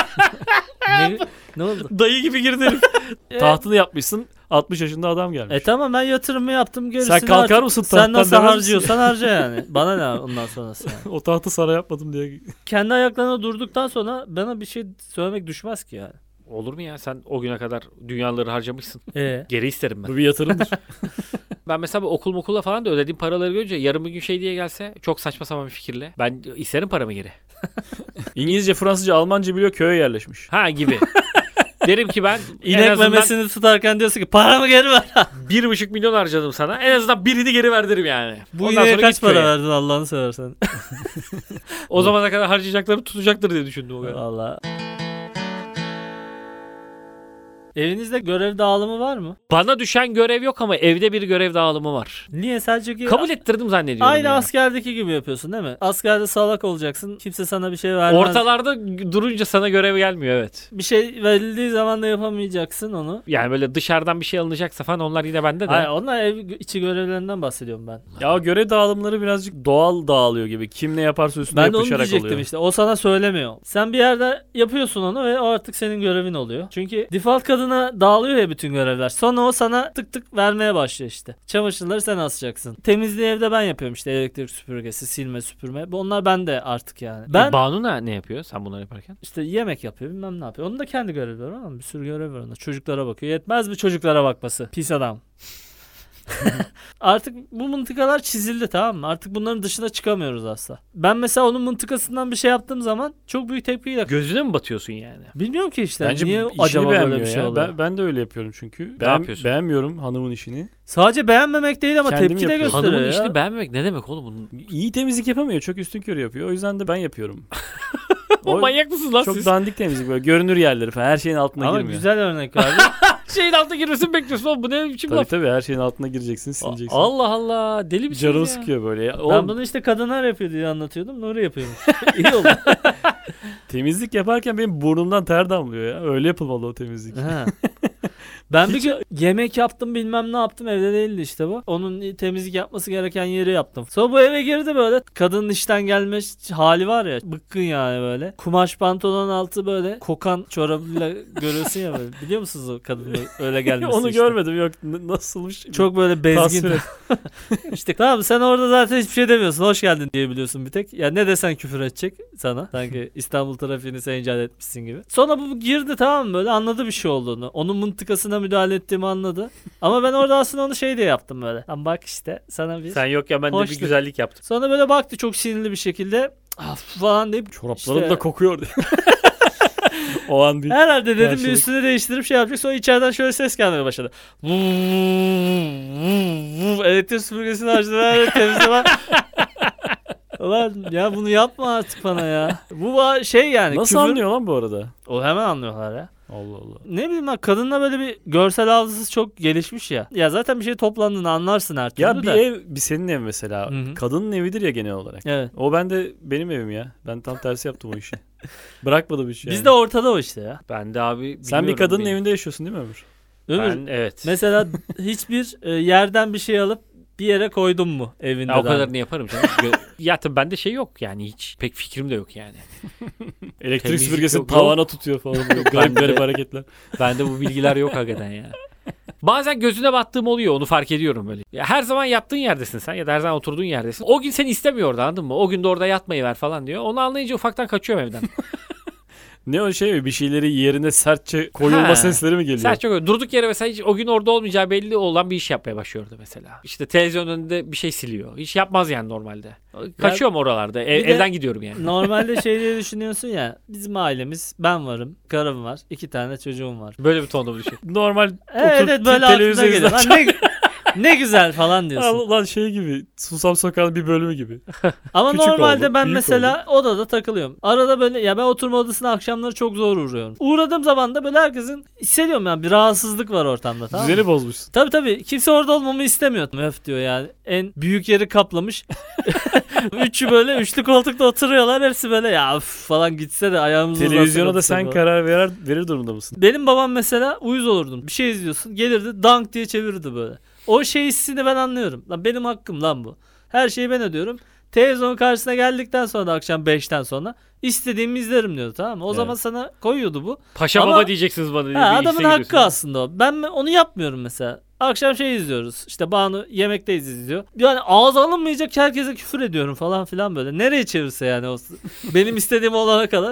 ne oldu? Dayı gibi girdi herif. Tahtını yapmışsın 60 yaşında adam gelmiş. Tamam ben yatırımımı yaptım gerisini Sen kalkar artık mısın sen tahttan nasıl demez misin? harcıyorsan harca yani. Bana ne ondan sonrası yani. O tahtı sana yapmadım diye. Kendi ayaklarına durduktan sonra bana bir şey söylemek düşmez ki yani. Olur mu ya? Sen o güne kadar dünyaları harcamışsın. Geri isterim ben. Bu bir yatırımdır. Ben mesela bu okula falan da ödediğim paraları görünce yarın bir gün şey diye gelse çok saçma sapan bir fikirle. Ben isterim paramı geri. İngilizce, Fransızca, Almanca biliyor köye yerleşmiş. Ha gibi. Derim ki ben en İnek azından memesini tutarken diyorsun ki paramı geri ver. 1,5 milyon harcadım sana. En azından birini geri ver derim yani. Bu Ondan ineğe sonra kaç git para köye. verdin Allah'ını seversen. O zamana kadar harcayacaklarım tutacaktır diye düşündüm o kadar. Valla. Evinizde görev dağılımı var mı? Bana düşen görev yok ama evde bir görev dağılımı var. Niye sadece Kabul ettirdim zannediyorum. Aynı ya. askerdeki gibi yapıyorsun değil mi? Askerde salak olacaksın. Kimse sana bir şey vermez. Ortalarda durunca sana görev gelmiyor evet. Bir şey verildiği zaman da yapamayacaksın onu. Yani böyle dışarıdan bir şey alınacaksa falan onlar yine bende de. Hayır, onlar ev içi görevlerinden bahsediyorum ben. Ya o görev dağılımları birazcık doğal dağılıyor gibi. Kim ne yaparsa üstüne Ben de onu yapışarak diyecektim oluyor. işte. O sana söylemiyor. Sen bir yerde yapıyorsun onu ve o artık senin görevin oluyor. Çünkü default kadına dağılıyor ya bütün görevler. Sonra o sana tık tık vermeye başlıyor işte. Çamaşırları sen asacaksın. Temizliği evde ben yapıyorum işte. Elektrik süpürgesi, silme, süpürme. Onlar bende artık yani. Ben Banu ne yapıyor sen bunları yaparken? işte yemek yapıyor bilmem ne yapıyor. Onun da kendi görevi var ama bir sürü görev var onda. Çocuklara bakıyor. Yetmez mi çocuklara bakması? Pis adam. Artık bu mıntıkalar çizildi tamam mı? Artık bunların dışına çıkamıyoruz asla. Ben mesela onun mıntıkasından bir şey yaptığım zaman çok büyük tepkiyle Gözüne mi batıyorsun yani? bilmiyorum ki işte. Bence niye işini acaba böyle beğenmiyor bir şey ya. oluyor? Ben de öyle yapıyorum çünkü. yapıyorsun? Beğenmiyorum hanımın işini. Sadece beğenmemek değil ama Kendim tepki de yapıyorum. gösteriyor Hanımın ya. işini beğenmemek ne demek oğlum bunun? İyi temizlik yapamıyor. Çok üstünkörü yapıyor. O yüzden de ben yapıyorum. O manyak mısın lan Çok siz? dandik temizlik böyle. Görünür yerleri falan. Her şeyin altına Ama girmiyor. güzel örnek abi. Şeyin altına girmesini bekliyorsun oğlum bu ne biçim Tabii laf? tabii her şeyin altına gireceksin, sileceksin. Allah Allah deli misin Canımı ya? sıkıyor böyle. Ya. Ben Oğlum, bunu işte kadınlar yapıyor diye anlatıyordum. Nuri yapıyormuş. İyi oldu. temizlik yaparken benim burnumdan ter damlıyor ya. Öyle yapılmalı o temizlik. Ha. Ben bir gün yemek yaptım bilmem ne yaptım evde değildi işte bu. Onun temizlik yapması gereken yeri yaptım. Sonra bu eve girdi böyle. Kadının işten gelme hali var ya. Bıkkın yani böyle. Kumaş pantolon altı böyle kokan çorabıyla görüyorsun ya böyle. Biliyor musunuz o kadının öyle gelmesi Onu işte. görmedim yok. Nasılmış? Çok böyle bezgin. Tasvir et. İşte tamam sen orada zaten hiçbir şey demiyorsun. Hoş geldin diyebiliyorsun bir tek. Ya ne desen küfür edecek sana. Sanki İstanbul trafiğini sen icat etmişsin gibi. Sonra bu girdi tamam mı böyle anladı bir şey olduğunu. Onun mıntıkasına müdahale ettiğimi anladı. Ama ben orada aslında onu şey diye yaptım böyle. Lan bak işte sana bir... Sen yok ya ben de Hoşluk. bir güzellik yaptım. Sonra böyle baktı çok sinirli bir şekilde. Falan deyip Çoraplarım işte- da kokuyor. O an bir Herhalde dedim bir karşılık. üstünü değiştirip şey yapacak. Sonra içeriden şöyle ses gelmeye başladı. Elektrik süpürgesini açtı. Ver temizle var. Ulan ya bunu yapma artık bana ya. Bu şey yani. Nasıl küfür- anlıyor lan bu arada? O hemen anlıyorlar ya. Allah Allah. Ne bileyim ben, kadınla böyle bir görsel hafızası çok gelişmiş ya. Ya zaten bir şey toplandığını anlarsın her türlü Ya bir de. ev, bir senin ev mesela. Hı hı. Kadının evidir ya genel olarak. Evet. O benim evim ya. Ben tam tersi yaptım o işi. Bırakmadım hiç yani. Bizde ortada o işte ya. Ben de abi Sen bir bilmiyorum kadının benim. evinde yaşıyorsun değil mi Ömür? Ömür Ben evet. mesela hiçbir yerden bir şey alıp bir yere koydun mu evinde? Ya o daha? kadarını yaparım canım. Ya tabii bende şey yok yani hiç. Pek fikrim de yok yani. Elektrik Temizlik süpürgesini yok, tavana tutuyor falan. Böyle garip Bende- garip hareketler. Bende bu bilgiler yok hakikaten ya. Bazen gözüne battığım oluyor, onu fark ediyorum böyle. Ya her zaman yattığın yerdesin sen ya da her zaman oturduğun yerdesin. O gün seni istemiyor orada, anladın mı? O gün de orada yatmayı ver falan diyor. Onu anlayınca ufaktan kaçıyorum evden. Ne o şey mi? Bir şeyleri yerine sertçe koyulma Ha. sesleri mi geliyor? Sen çok öyle durduk yere mesela hiç o gün orada olmayacağı belli olan bir iş yapmaya başlıyordu mesela. İşte televizyon önünde bir şey siliyor. Hiç yapmaz yani normalde. Kaçıyorum oralarda. Bir de- Evden gidiyorum yani. Normalde şey diye düşünüyorsun ya. Bizim ailemiz, ben varım, karım var, 2 tane çocuğum var. Böyle bir tonda bir şey. Normal Evet, oturup böyle aklına televizyon geliyor. izlerken. Lan ne güzel falan diyorsun. Lan şey gibi. Susam Sokağı'nın bir bölümü gibi. Ama küçük normalde oğlum, ben büyük mesela odada takılıyorum. Arada böyle ya ben oturma odasına akşamları çok zor uğruyorum. Uğradığım zaman da böyle herkesin hissediyorum yani bir rahatsızlık var ortamda, tamam mı? Düzeni bozmuşsun. Tabii kimse orada olmamı istemiyor. Öf diyor yani. En büyük yeri kaplamış. Üçü böyle üçlü koltukta oturuyorlar. Hepsi böyle ya üf falan gitse de ayağımızı Televizyona da uzatsak sen falan. karar verir durumda mısın? Benim babam mesela uyuz olurdum. Bir şey izliyorsun. Gelirdi dank diye çevirirdi böyle. O şey hissini ben anlıyorum. Lan benim hakkım lan bu. Her şeyi ben ödüyorum. Televizyonun karşısına geldikten sonra da akşam 5'ten sonra istediğimi izlerim diyordu, tamam mı? O Evet. zaman sana koyuyordu bu. Paşa Ama- baba diyeceksiniz bana diye Ha, bir adamın hisse hakkı giriyorsun. aslında o. Ben onu yapmıyorum mesela. Akşam şey izliyoruz. İşte Banu yemekteyiz izliyor. Yani ağza alınmayacak herkese küfür ediyorum falan filan böyle. Nereye çevirse yani o benim istediğim olana kadar.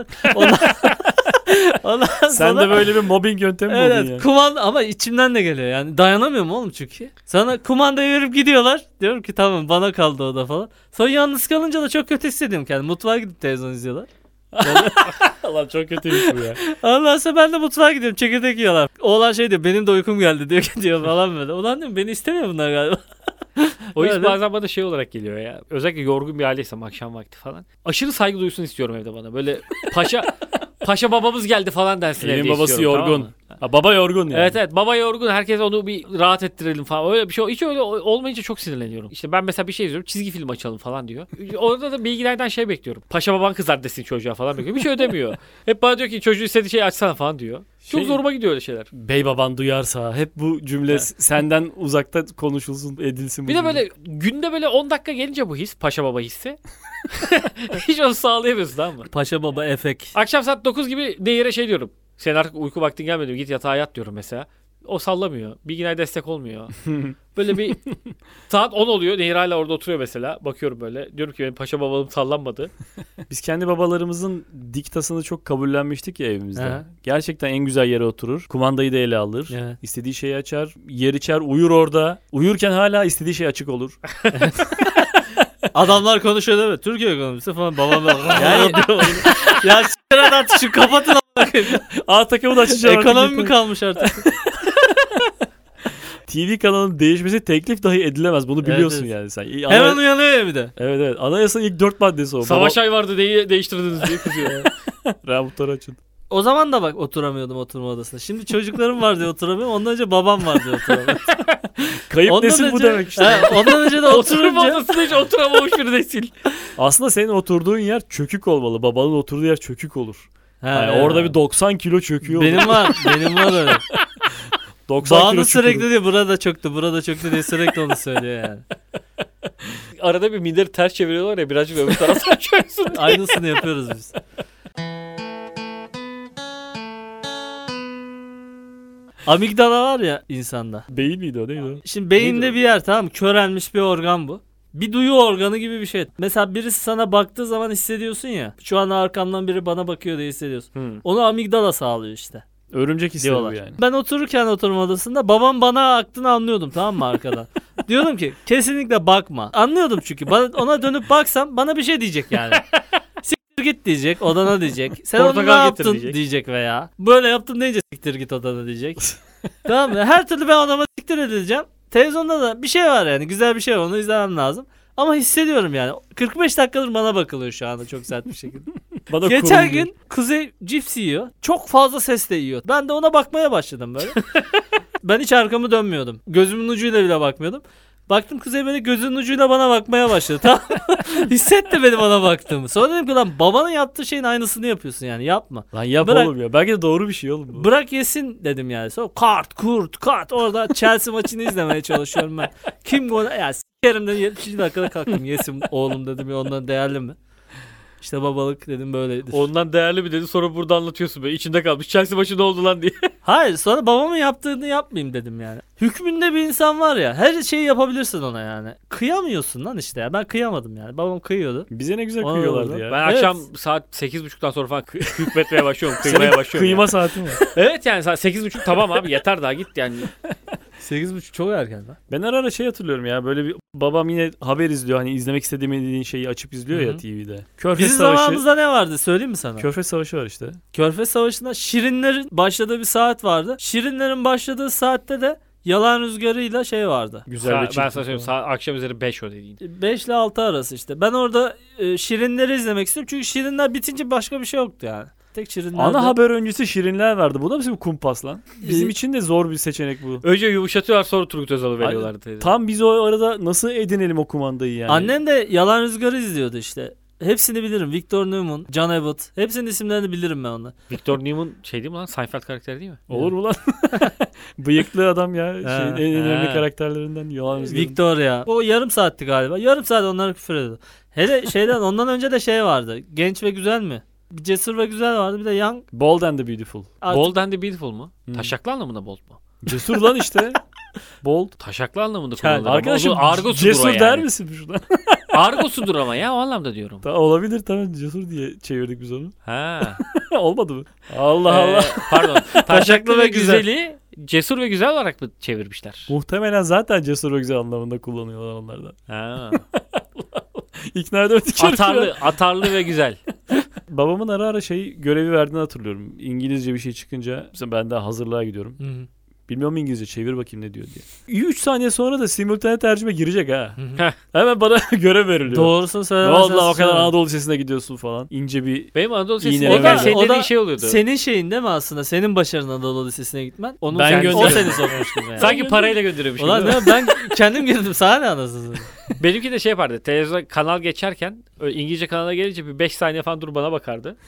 Ondan Sen sonra, de böyle bir mobbing yöntemi buldun evet, yani. kumanda ama içimden de geliyor yani. Dayanamıyorum oğlum çünkü. Sana kumandayı verip gidiyorlar. Diyorum ki tamam bana kaldı o da falan. Sonra yalnız kalınca da çok kötü hissediyorum kendimi. Mutfağa gidip televizyon izliyorlar. Allah çok kötüymüş bu ya. Ondan sonra ben de mutfağa gidiyorum. Çekirdek yiyorlar. Oğlan şey diyor benim de uykum geldi diyor falan böyle. Ulan diyorum beni istemiyor bunlar galiba. O his Öyle. bazen bana şey olarak geliyor ya. Özellikle yorgun bir aileysem akşam vakti falan. Aşırı saygı duysun istiyorum evde bana. Böyle paşa babamız geldi falan dersin Evin evde babası istiyorum, tamam yorgun. mı? Ha, baba yorgun yani. Evet baba yorgun, herkes onu bir rahat ettirelim falan. Öyle bir şey hiç öyle olmayınca çok sinirleniyorum. İşte ben mesela bir şey izliyorum, çizgi film açalım falan diyor. Orada da bilgilerden şey bekliyorum. Paşa baban kızar desin çocuğa falan bekliyorum. Hiç ödemiyor. Hep bana diyor ki çocuğu istediği şeyi açsana falan diyor. Çok Şey- zoruma gidiyor öyle şeyler. Bey baban duyarsa hep bu cümle senden uzakta konuşulsun, edilsin. bu Bir de cümle. böyle günde böyle 10 dakika gelince bu his, paşa baba hissi. Hiç onu sağlayamıyorsun, tamam mı? Paşa baba efek. Akşam saat 9 gibi Nehir'e şey diyorum. Senin artık uyku vaktin gelmedi mi? Git yatağa yat diyorum mesela. O sallamıyor. Bilginay destek olmuyor. Böyle bir saat 10 oluyor. Nehir hala orada oturuyor mesela. Bakıyorum böyle. Diyorum ki benim paşa babalım sallanmadı. Biz kendi babalarımızın diktasını çok kabullenmiştik ya evimizde. He. Gerçekten en güzel yere oturur. Kumandayı da ele alır. Evet. İstediği şeyi açar. Yer içer, uyur orada. Uyurken hala istediği şey açık olur. Adamlar konuşuyor değil mi? Türkiye ekonomisi falan babam yani ya s**tir artık şu kapatın a**ına koyayım. A takımı da açacağım. Ekonomi mi kalmış artık? TV kanalının değişmesi teklif dahi edilemez. Bunu biliyorsun Evet. yani sen. Hemen uyanıyor ya bir de. Evet evet. Anayasanın ilk 4 maddesi o. Savaş ay vardı değiştirdiniz diye kızıyor. Ramutları açın. O zaman da bak oturamıyordum oturma odasında. Şimdi çocuklarım var diye oturamıyorum. Ondan önce babam var diye oturamıyorum. Kayıp Ondan nesil bu önce- demek işte. He, ondan önce de Oturma oturunca odasında hiç oturamamış bir nesil. Aslında senin oturduğun yer çökük olmalı. Babanın oturduğu yer çökük olur. He, Yani he. orada bir 90 kilo çöküyor. benim var öyle. 90 Banu kilo sürekli çöküyor. diyor burada çöktü diye sürekli onu söylüyor yani. Arada bir minderi ters çeviriyorlar ya, birazcık öbür tarafa çöksün. Aynısını yapıyoruz biz. Amigdala var ya insanda. Beyin miydi o, neydi o? Şimdi beyinde Neydi o? bir yer, tamam mı? Körelmiş bir organ bu. Bir duyu organı gibi bir şey. Mesela birisi sana baktığı zaman hissediyorsun ya. Şu an arkamdan biri bana bakıyor diye hissediyorsun. Onu amigdala sağlıyor işte. Örümcek hisleri bu Diyorlar. yani. Ben otururken oturma odasında babam bana aktığını anlıyordum, tamam mı, arkadan. Diyordum ki kesinlikle bakma. Anlıyordum çünkü. Ona dönüp baksam bana bir şey diyecek yani. git diyecek, odana diyecek. Sen onu ne Portakal yaptın getir diyecek veya. Böyle yaptım deyince siktir git odana diyecek. Tamam mı? Her türlü ben odama siktir edileceğim. Televizyonda da bir şey var yani. Güzel bir şey var. Onu izlemem lazım. Ama hissediyorum yani. 45 dakikadır bana bakılıyor şu anda çok sert bir şekilde. Bana Geçen kuruluyor. gün Kuzey cips yiyor. Çok fazla ses de yiyor. Ben de ona bakmaya başladım böyle. Ben hiç arkamı dönmüyordum. Gözümün ucuyla bile bakmıyordum. Baktım Kuzey böyle gözünün ucuyla bana bakmaya başladı. Tamam. Hissetti benim ona baktığımı. Sonra dedim ki lan babanın yaptığı şeyin aynısını yapıyorsun yani yapma. Lan yap Bırak- oğlum ya. Belki de doğru bir şey oğlum bu. Bırak yesin dedim yani. Sonra kart orada Chelsea maçını izlemeye çalışıyorum ben. Kim gol ya sikerim dedim 70. dakikada kalktım. Yesin oğlum dedim ya ondan değerli mi? İşte babalık dedim böyledir. Ondan değerli mi dedi sonra burada anlatıyorsun böyle içinde kalmış. Chelsea maçı ne oldu lan diye. Hayır sonra babamın yaptığını yapmayayım dedim yani. Hükmünde bir insan var ya her şeyi yapabilirsin ona yani. Kıyamıyorsun lan işte ya ben kıyamadım yani. Babam kıyıyordu. Bize ne güzel Ona kıyıyorlardı oldu. ya. Ben Evet. akşam saat 8.30'dan sonra falan hükmetmeye başlıyorum. Kıymaya başlıyorum. Kıyma yani. saati mi? Evet yani saat 8.30 tamam abi yeter daha git yani. 8.30 çok erken lan. Ben ara şey hatırlıyorum ya. Böyle bir babam yine haber izliyor. Hani izlemek istediğim şeyi açıp izliyor ya Hı hı. TV'de. Körfez Bizim Savaşı. zamanımızda ne vardı söyleyeyim mi sana? Körfez Savaşı var işte. Körfez Savaşı'nda Şirinlerin başladığı bir saat vardı. Şirinlerin başladığı saatte de Yalan Rüzgarı'yla şey vardı. Güzel ve Ben çirkin sana söyleyeyim akşam üzeri 5 o dediğin. 5 ile 6 arası işte. Ben orada Şirinleri izlemek istiyorum. Çünkü Şirinler bitince başka bir şey yoktu yani. Tek Şirinler. Ana haber öncesi Şirinler vardı. Bu da bizim kumpas lan. Bizim Ee, için de zor bir seçenek bu. Önce yumuşatıyorlar sonra Turgut Özal'ı veriyorlar. teyze. Tam biz o arada nasıl edinelim o kumandayı yani? Annem de Yalan Rüzgarı izliyordu işte. Hepsini bilirim. Victor Newman, John Abbott. Hepsinin isimlerini bilirim ben onu. Victor Newman şey değil mi lan? Seinfeld karakteri değil mi? Olur mu lan? Bıyıklı adam ya. Ha. En önemli Ha. karakterlerinden Yalan Rüzgarı. Victoria. O yarım saatti galiba. Yarım saat onlara küfür ediyordu. Hele şeyden ondan önce de şey vardı. Genç ve güzel mi? Bir cesur ve güzel vardı. Bir de young. Bold and the Beautiful. Artık- Bold and the Beautiful mu? Hı. Taşaklı anlamında bold mu? Cesur lan işte. Bold. Taşaklı anlamında Kel. kullanılır. Arkadaşım Ama o argosudur cesur o yani. der misin şuradan? Argosudur ama ya o anlamda diyorum. Olabilir tamam cesur diye çevirdik biz onu. Ha. Olmadı mı? Allah Allah. Pardon. Taşaklı ve güzel. güzeli cesur ve güzel olarak mı çevirmişler? Muhtemelen zaten cesur ve güzel anlamında kullanıyorlar onlardan. Ha. İkna edemedik. Atarlı ve güzel. Babamın ara ara şey görevi verdiğini hatırlıyorum. İngilizce bir şey çıkınca mesela ben daha hazırlığa gidiyorum. Hı hı. Bilmiyorum İngilizce çevir bakayım ne diyor diye. 3 saniye sonra da simultane tercüme girecek ha. Hı hı. Hemen bana görev veriliyor. Doğrusunu Ne söylemezsen oldu lan o kadar sıçarım. Anadolu Lisesi'ne gidiyorsun falan. İnce bir Benim Anadolu Lisesi'nde İğneleme. o da senin O da dediğin şey oluyordu. Senin şeyin değil mi aslında? Senin başarın Anadolu Lisesi'ne gitmen. Onu Ben o gönderiyorum. seni sokmuş gibi yani. Sanki parayla gönderiyormuş gibi. Ulan değil mi? ne ben kendim girdim sana ne anasını. Benimki de şey yapardı. Televizyonda kanal geçerken öyle İngilizce kanala gelince bir 5 saniye falan dur bana bakardı.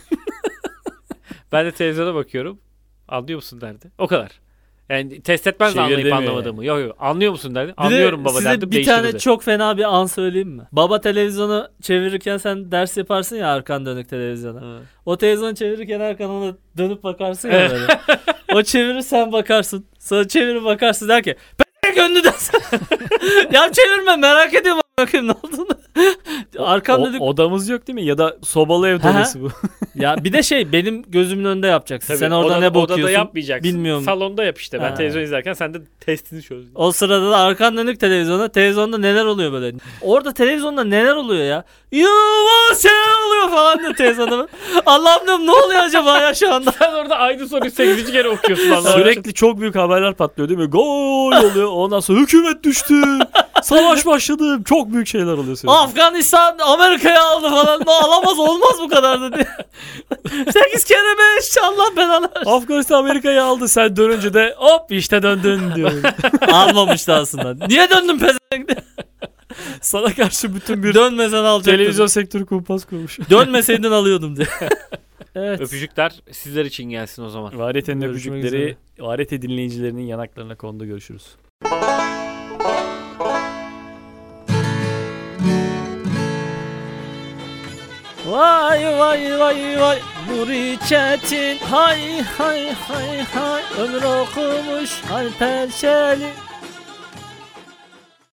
Ben de televizyona bakıyorum. Anlıyor musun derdi. O kadar. Yani test etmez de Çevir anlayıp demiyor anlamadığımı. Yok yok anlıyor musun derdi. Bir de Anlıyorum baba size derdim. bir tane Değiştirirdi. çok fena bir an söyleyeyim mi? Baba televizyonu çevirirken sen ders yaparsın ya arkan dönük televizyona. Ha. O televizyonu çevirirken arkanına dönüp bakarsın ya böyle. O çevirir sen bakarsın. Sonra çevirip bakarsın der ki ben gönlü dersin. Ya çevirme merak ediyorum bakayım ne olduğunu. Arkan dönük. odamız yok değil mi? Ya da sobalı ev Hı hı. odası bu. Ya bir de şey benim gözümün önünde yapacaksın. Tabii, sen orada ne bakıyorsun? Odada yapmayacaksın. bilmiyorum. Salonda yap işte. Ben Ha. televizyon izlerken sen de testini çöz. O sırada da arkan dönük televizyonda neler oluyor böyle. Orada televizyonda neler oluyor ya? Yuvas şeyler oluyor falan diyor televizyonda. Allah'ım diyorum ne oluyor acaba ya şu anda? Sen orada aynı soruyu 8. kere okuyorsun anladın. Sürekli çok büyük haberler patlıyor değil mi? Gol oluyor. Ondan sonra hükümet düştü. Savaş başladı. Çok büyük şeyler oluyor sürekli. Afganistan Amerika'ya aldı falan. Ne alamaz olmaz bu kadar da diye. 8 kere 5 Allah belanı. Afganistan Amerika'yı aldı. Sen dönünce de hop işte döndün diyor. Almamıştı aslında. Niye döndün pezevenk diye. Sana karşı bütün bir Dönmesen alacaktın. televizyon sektörü kumpas kurmuş. Dönmeseydin alıyordum diye. Evet. Öpücükler sizler için gelsin o zaman. Varete'nin Görüşmek öpücükleri Varete dinleyicilerinin yanaklarına kondu. Görüşürüz. Vay vay vay vay Nuri Çetin hay hay hay hay ömür okumuş Alper Çelik